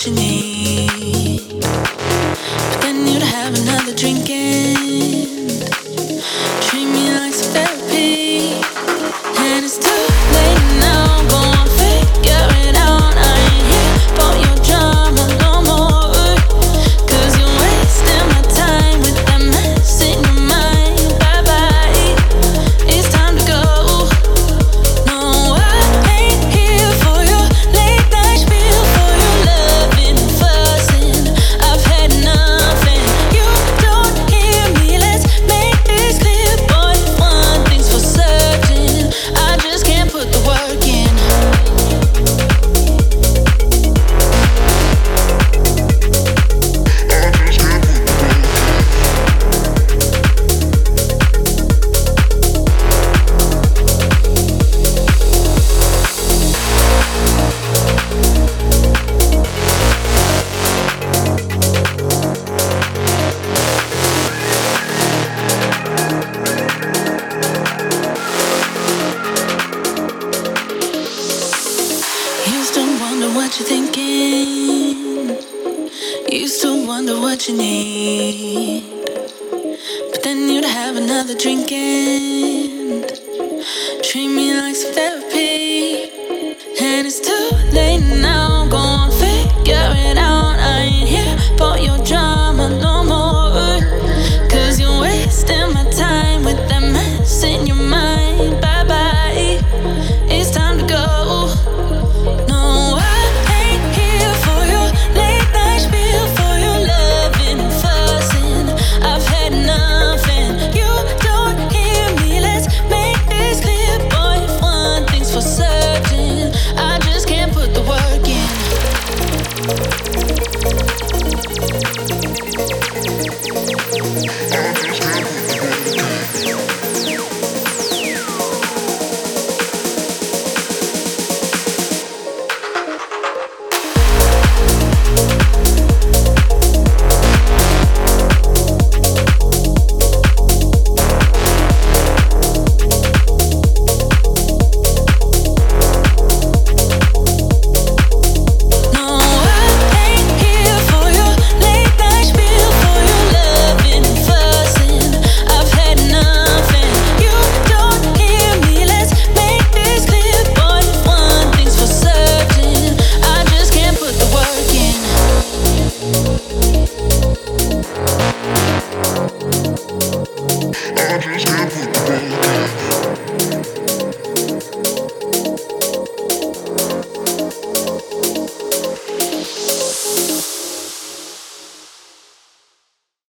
what you need. But then you'd have another drink and treat me like some therapy. And it's too late now, go on, figure it out. I ain't here for your drama no more, 'cause you're wasting my time with that mess in your mind. Bye bye, it's time to go. No, I ain't here for your late night spiel, for your loving and fussing. I've had enough and you don't hear me. Let's make this clear, boy. One thing's for certain, I just can't put the work in. Used to wonder what you're thinking, used to wonder what you need. But then you'd have another drink and treat me like some therapy.